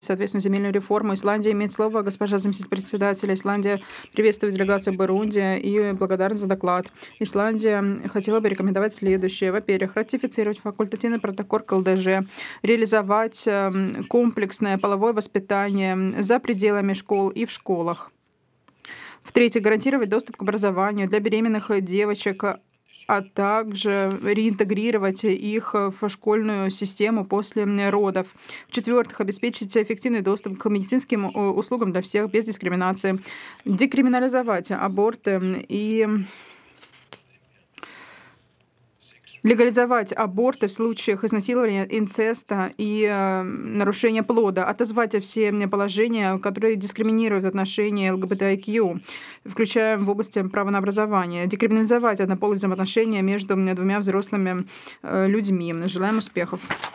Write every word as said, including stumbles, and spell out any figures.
соответственно, земельную реформу. Исландия имеет слово. Госпожа заместитель председателя. Исландия приветствует делегацию Бурунди и благодарна за доклад. Исландия хотела бы рекомендовать следующее. Во-первых, ратифицировать факультативный протокол к ЛДЖ, реализовать комплексное половое воспитание за пределами школ и в школах. В-третьих, гарантировать доступ к образованию для беременных девочек, а также реинтегрировать их в школьную систему после родов. В-четвертых, обеспечить эффективный доступ к медицинским услугам для всех без дискриминации. Декриминализовать аборты и легализовать аборты в случаях изнасилования, инцеста и э, нарушения плода, отозвать все положения, которые дискриминируют в отношении ЛГБТИК, включая в области права на образование, декриминализовать однополые взаимоотношения между двумя взрослыми э, людьми. Желаем успехов.